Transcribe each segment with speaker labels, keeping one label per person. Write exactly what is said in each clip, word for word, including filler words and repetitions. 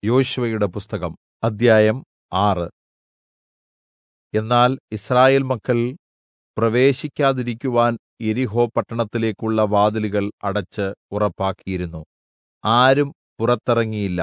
Speaker 1: യോശുവയുടെ പുസ്തകം അദ്ധ്യായം ആറ്. എന്നാൽ യിസ്രായേൽ മക്കൾ പ്രവേശിക്കാതിരിക്കുവാൻ യെരിഹോ പട്ടണത്തിലേക്കുള്ള വാതിലുകൾ അടച്ച് ഉറപ്പാക്കിയിരുന്നു. ആരും പുറത്തിറങ്ങിയില്ല,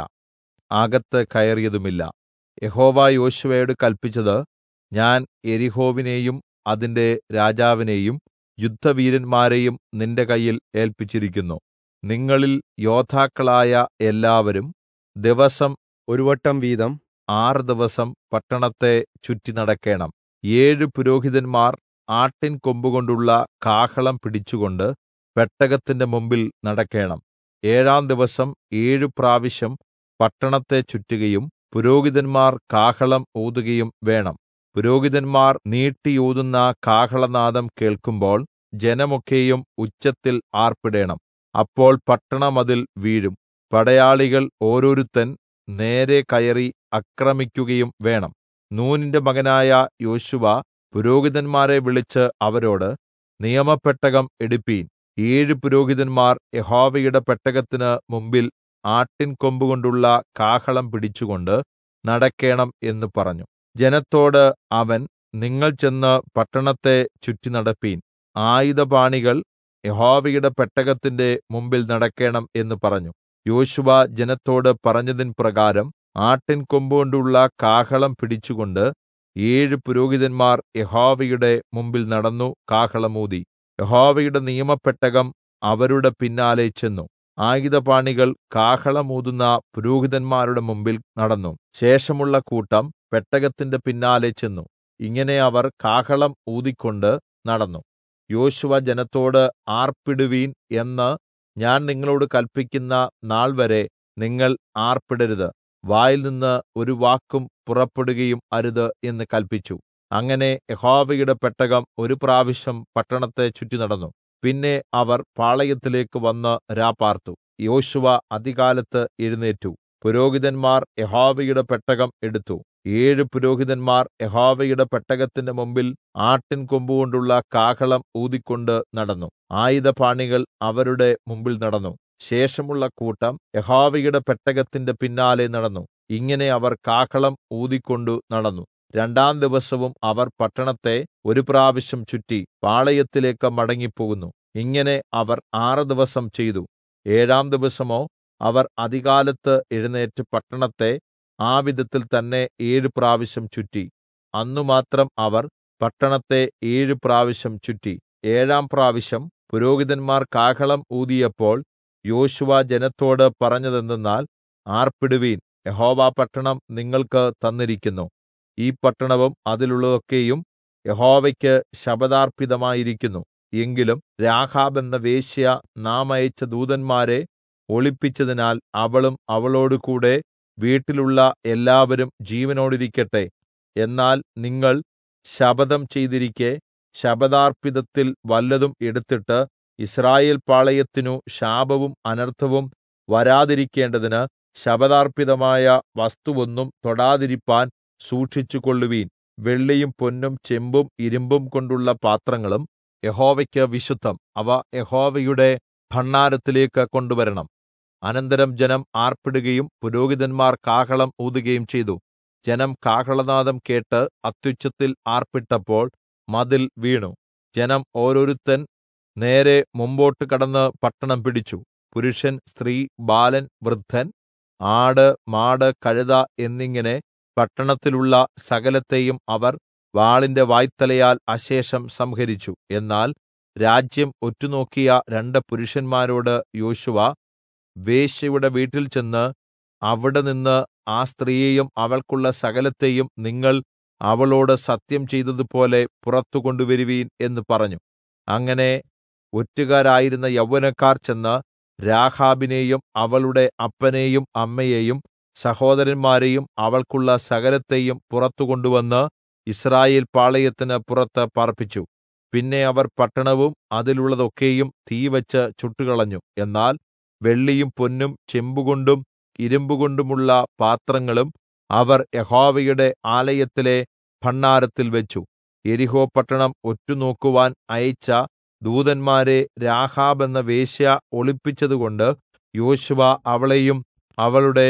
Speaker 1: അകത്ത് കയറിയതുമില്ല. യഹോവ യോശുവയോട് കല്പിച്ചത്, ഞാൻ യെരിഹോവിനെയും അതിന്റെ രാജാവിനെയും യുദ്ധവീരന്മാരെയും നിന്റെ കയ്യിൽ ഏല്പിച്ചിരിക്കുന്നു. നിങ്ങളിൽ യോദ്ധാക്കളായ എല്ലാവരും ദിവസം
Speaker 2: ഒരു വട്ടം വീതം
Speaker 1: ആറ് ദിവസം പട്ടണത്തെ ചുറ്റി നടക്കേണം. ഏഴ് പുരോഹിതന്മാർ ആട്ടിൻ കൊമ്പുകൊണ്ടുള്ള കാഹളം പിടിച്ചുകൊണ്ട് പെട്ടകത്തിന്റെ മുമ്പിൽ നടക്കേണം. ഏഴാം ദിവസം ഏഴു പ്രാവശ്യം പട്ടണത്തെ ചുറ്റുകയും പുരോഹിതന്മാർ കാഹളം ഊതുകയും വേണം. പുരോഹിതന്മാർ നീട്ടിയൂതുന്ന കാഹളനാദം കേൾക്കുമ്പോൾ ജനമൊക്കെയും ഉച്ചത്തിൽ ആർപ്പിടേണം. അപ്പോൾ പട്ടണമതിൽ വീഴും. പടയാളികൾ ഓരോരുത്തൻ നേരെ കയറി ആക്രമിക്കുകയും വേണം. നൂനിന്റെ മകനായ യോശുവ പുരോഹിതന്മാരെ വിളിച്ച് അവരോട്, നിയമപ്പെട്ടകം എടുപ്പീൻ. ഏഴ് പുരോഹിതന്മാർ യഹോവയുടെ പെട്ടകത്തിന് മുമ്പിൽ ആട്ടിൻ കൊമ്പുകൊണ്ടുള്ള കാഹളം പിടിച്ചുകൊണ്ട് നടക്കേണം എന്ന് പറഞ്ഞു. ജനത്തോട് അവൻ, നിങ്ങൾ ചെന്ന് പട്ടണത്തെ ചുറ്റി നടപ്പീൻ. ആയുധപാണികൾ യഹോവയുടെ പെട്ടകത്തിന്റെ മുമ്പിൽ നടക്കേണം എന്ന് പറഞ്ഞു. യോശുവ ജനത്തോട് പറഞ്ഞതിൻ പ്രകാരം ആട്ടിൻ കൊമ്പുകൊണ്ടുള്ള കാഹളം പിടിച്ചുകൊണ്ട് ഏഴ് പുരോഹിതന്മാർ യഹോവയുടെ മുമ്പിൽ നടന്നു കാഹളമൂതി. യഹോവയുടെ നിയമപ്പെട്ടകം അവരുടെ പിന്നാലെ ചെന്നു. ആയുധപാണികൾ കാഹളമൂതുന്ന പുരോഹിതന്മാരുടെ മുമ്പിൽ നടന്നു. ശേഷമുള്ള കൂട്ടം പെട്ടകത്തിന്റെ പിന്നാലെ ചെന്നു. ഇങ്ങനെ അവർ കാഹളം ഊതിക്കൊണ്ട് നടന്നു. യോശുവ ജനത്തോട്, ആർപ്പിടുവീൻ എന്ന് ഞാൻ നിങ്ങളോട് കല്പിക്കുന്ന നാൾവരെ നിങ്ങൾ ആർപ്പിടരുത്. വായിൽനിന്ന് ഒരു വാക്കും പുറപ്പെടുകയും അരുത് എന്ന് കല്പിച്ചു. അങ്ങനെ യഹോവയുടെ പെട്ടകം ഒരു പ്രാവശ്യം പട്ടണത്തെ ചുറ്റി നടന്നു. പിന്നെ അവർ പാളയത്തിലേക്ക് വന്ന് രാപാർത്തു. യോശുവ അതികാലത്ത് എഴുന്നേറ്റു. പുരോഹിതന്മാർ യഹോവയുടെ പെട്ടകം എടുത്തു. ഏഴ് പുരോഹിതന്മാർ യഹോവയുടെ പെട്ടകത്തിന്റെ മുമ്പിൽ ആട്ടിൻ കൊമ്പുകൊണ്ടുള്ള കാഹളം ഊതിക്കൊണ്ട് നടന്നു. ആയുധപാണികൾ അവരുടെ മുമ്പിൽ നടന്നു. ശേഷമുള്ള കൂട്ടം യഹോവയുടെ പെട്ടകത്തിന്റെ പിന്നാലെ നടന്നു. ഇങ്ങനെ അവർ കാഹളം ഊതിക്കൊണ്ടു നടന്നു. രണ്ടാം ദിവസവും അവർ പട്ടണത്തെ ഒരു പ്രാവശ്യം ചുറ്റി പാളയത്തിലേക്ക് മടങ്ങിപ്പോകുന്നു. ഇങ്ങനെ അവർ ആറ് ദിവസം ചെയ്തു. ഏഴാം ദിവസമോ അവർ അതികാലത്ത് എഴുന്നേറ്റ് പട്ടണത്തെ ആ വിധത്തിൽ തന്നെ ഏഴു പ്രാവശ്യം ചുറ്റി. അന്നു മാത്രം അവർ പട്ടണത്തെ ഏഴു പ്രാവശ്യം ചുറ്റി. ഏഴാം പ്രാവശ്യം പുരോഹിതന്മാർ കാഹളം ഊതിയപ്പോൾ യോശുവ ജനത്തോട് പറഞ്ഞതെന്തെന്നാൽ, ആർപ്പിടുവീൻ, യഹോവ പട്ടണം നിങ്ങൾക്ക് തന്നിരിക്കുന്നു. ഈ പട്ടണവും അതിലുള്ളതൊക്കെയും യഹോവയ്ക്ക് ശപഥാർപ്പിതമായിരിക്കുന്നു. എങ്കിലും രാഹാബ് എന്ന വേശ്യ നാം അയച്ച ദൂതന്മാരെ ഒളിപ്പിച്ചതിനാൽ അവളും അവളോടുകൂടെ വീട്ടിലുള്ള എല്ലാവരും ജീവനോടിരിക്കട്ടെ. എന്നാൽ നിങ്ങൾ ശപഥം ചെയ്തിരിക്കെ ശപഥാർപ്പിതത്തിൽ വല്ലതും എടുത്തിട്ട് യിസ്രായേൽ പാളയത്തിനു ശാപവും അനർത്ഥവും വരാതിരിക്കേണ്ടതിന് ശപഥാർപ്പിതമായ വസ്തുവൊന്നും തൊടാതിരിപ്പാൻ സൂക്ഷിച്ചുകൊള്ളുവീൻ. വെള്ളിയും പൊന്നും ചെമ്പും ഇരുമ്പും കൊണ്ടുള്ള പാത്രങ്ങളും യഹോവയ്ക്ക് വിശുദ്ധം. അവ യഹോവയുടെ ഭണ്ഡാരത്തിലേക്ക് കൊണ്ടുവരണം. അനന്തരം ജനം ആർപ്പിടുകയും പുരോഹിതന്മാർ കാഹളം ഊതുകയും ചെയ്തു. ജനം കാഹളനാദം കേട്ട് അത്യുച്ചത്തിൽ ആർപ്പിട്ടപ്പോൾ മതിൽ വീണു. ജനം ഓരോരുത്തൻ നേരെ മുമ്പോട്ട് കടന്ന് പട്ടണം പിടിച്ചു. പുരുഷൻ, സ്ത്രീ, ബാലൻ, വൃദ്ധൻ, ആട്, മാട്, കഴുത എന്നിങ്ങനെ പട്ടണത്തിലുള്ള സകലത്തെയും അവർ വാളിന്റെ വായ്ത്തലയാൽ അശേഷം സംഹരിച്ചു. എന്നാൽ രാജ്യം ഒറ്റുനോക്കിയ രണ്ട് പുരുഷന്മാരോട് യോശുവ, വേശ്യയുടെ വീട്ടിൽ ചെന്ന് അവിടെ നിന്ന് ആ സ്ത്രീയെയും അവൾക്കുള്ള സകലത്തെയും നിങ്ങൾ അവളോട് സത്യം ചെയ്തതുപോലെ പുറത്തു കൊണ്ടുവരുവീൻ എന്ന് പറഞ്ഞു. അങ്ങനെ ഒറ്റുകാരായിരുന്ന യൗവനക്കാർ ചെന്ന് രാഹാബിനെയും അവളുടെ അപ്പനെയും അമ്മയെയും സഹോദരന്മാരെയും അവൾക്കുള്ള സകലത്തെയും പുറത്തു കൊണ്ടുവന്ന് യിസ്രായേൽ പാളയത്തിന് പുറത്ത് പാർപ്പിച്ചു. പിന്നെ അവർ പട്ടണവും അതിലുള്ളതൊക്കെയും തീവച്ച് ചുട്ടുകളഞ്ഞു. എന്നാൽ വെള്ളിയും പൊന്നും ചെമ്പുകൊണ്ടും ഇരുമ്പുകൊണ്ടുമുള്ള പാത്രങ്ങളും അവർ യഹോവയുടെ ആലയത്തിലെ ഭണ്ഡാരത്തിൽ വെച്ചു. യെരിഹോ പട്ടണം ഒറ്റുനോക്കുവാൻ അയച്ച ദൂതന്മാരെ രാഹാബ് എന്ന വേശ്യ ഒളിപ്പിച്ചതുകൊണ്ട് യോശുവ അവളെയും അവളുടെ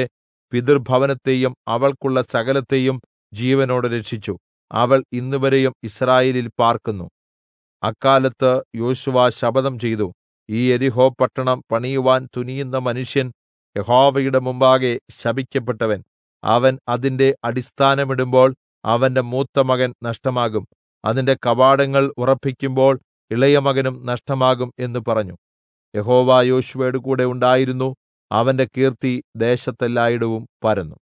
Speaker 1: പിതൃഭവനത്തെയും അവൾക്കുള്ള സകലത്തെയും ജീവനോടെ രക്ഷിച്ചു. അവൾ ഇന്നുവരെയും യിസ്രായേലിൽ പാർക്കുന്നു. അക്കാലത്ത് യോശുവ ശപഥം ചെയ്തു, ഈ യെരിഹോ പട്ടണം പണിയുവാൻ തുനിയുന്ന മനുഷ്യൻ യഹോവയുടെ മുമ്പാകെ ശപിക്കപ്പെട്ടവൻ. അവൻ അതിന്റെ അടിസ്ഥാനമിടുമ്പോൾ അവന്റെ മൂത്തമകൻ നഷ്ടമാകും, അതിന്റെ കവാടങ്ങൾ ഉറപ്പിക്കുമ്പോൾ ഇളയമകനും നഷ്ടമാകും എന്ന് പറഞ്ഞു. യഹോവ യോശുവയോടുകൂടെ ഉണ്ടായിരുന്നു. അവന്റെ കീർത്തി ദേശത്തെല്ലായിടവും പരന്നു.